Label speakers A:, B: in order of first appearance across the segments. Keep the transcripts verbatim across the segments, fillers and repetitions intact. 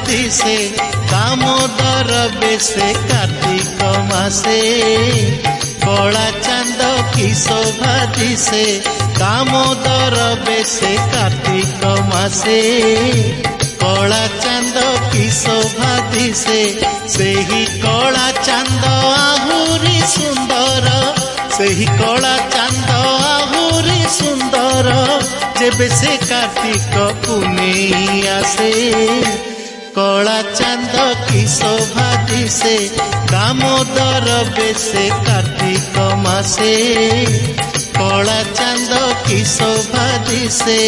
A: दिसे दामोदर बेसे कार्तिक मासे कला चांद की शोभा दिसे दामोदर बेसे कार्तिक मासे कला चांद की शोभा दिसे सेही कला चांद आहुरी सुंदर सेही कला चांद आहुरी सुंदर जेबे से कार्तिक पुनेई आसे कला चांद की शोभा दिसे दामोदर बेसे कार्तिक मासे कला चांद की शोभा दिसे।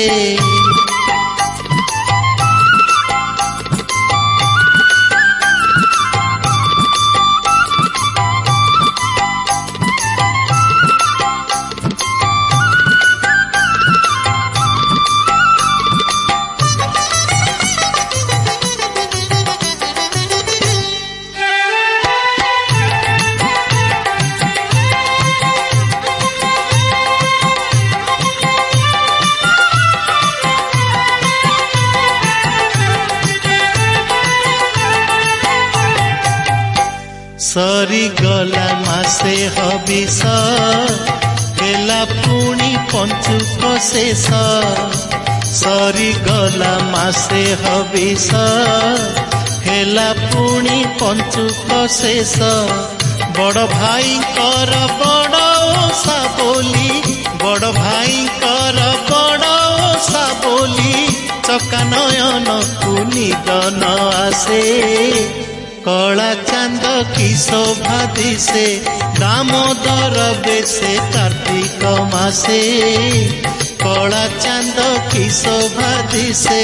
A: सरी गला मासे हबिष हेला पुणी पंचुक शेष सरी गला मासे हबिष हेला पुणी पंचुक शेष बड़ भाई कर बड़ ओषा बोली बड़ भाई कर बड़ ओषा बोली चका नयन को निदन आसे कला चांद की शोभा दिसे दामोदर बेसे कार्तिक मासे कला चांद की शोभा दिसे।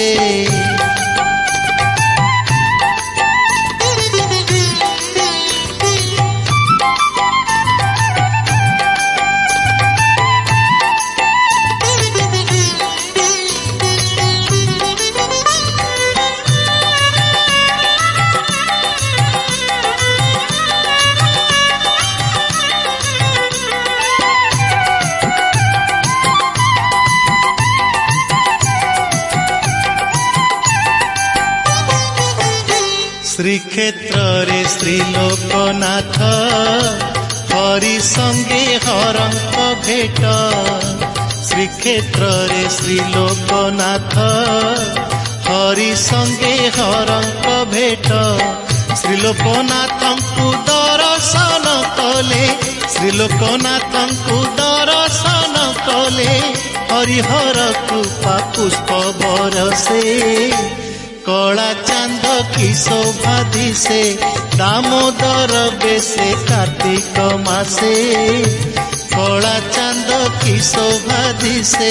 A: श्रीक्षेत्र रे श्रीलोकनाथ हरि संगे हरंक भेट श्रीक्षेत्र रे श्रीलोकनाथ हरि संगे हरंक भेट श्रीलोकनाथंकु दर्शन कले श्रीलोकनाथंकु दर्शन कले हरिहर कृपा पुष्प बरसे कला चांद की शोभा दिसे दामोदर बेसे कार्तिक मासे कला चांद की शोभा दिसे।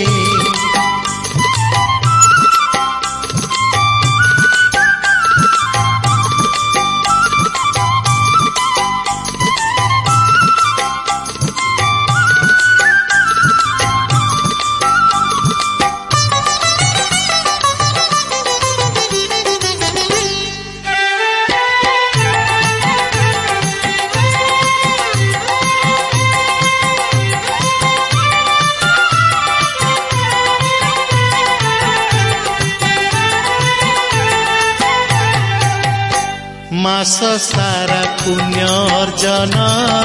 A: मास सारा पुण्य अर्जन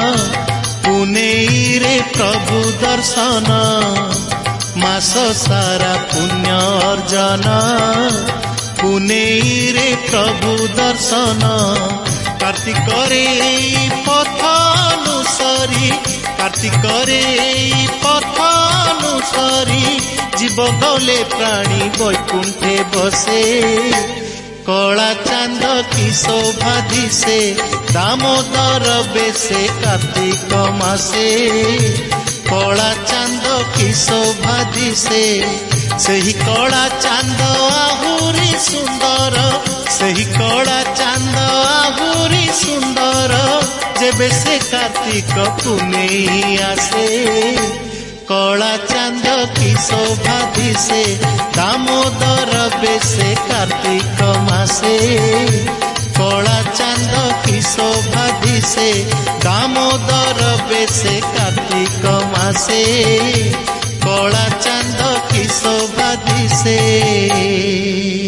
A: पुनेई रे प्रभु दर्शन मास सारा पुण्य अर्जन पुनेई रे प्रभु दर्शन कार्तिक रे पथ अनुसरी कार्तिक रे पथ अनुसरी जीव गले प्राणी वैकुंठे बसे कला चांद की शोभा दिसे दामोदर बेसे कार्तिक मासे कला चांद की शोभा दिसे सेही कला चांद आहुरी सुंदर सेही कला चांद आहुरी सुंदर जेबे से कार्तिक पुनेई आसे कला चांद की शोभा दिसे दामोदर बेसे कार्तिक मासे कला चांद की शोभा दिसे दामोदर बेसे कार्तिक मासे कला चांद की शोभा दिसे।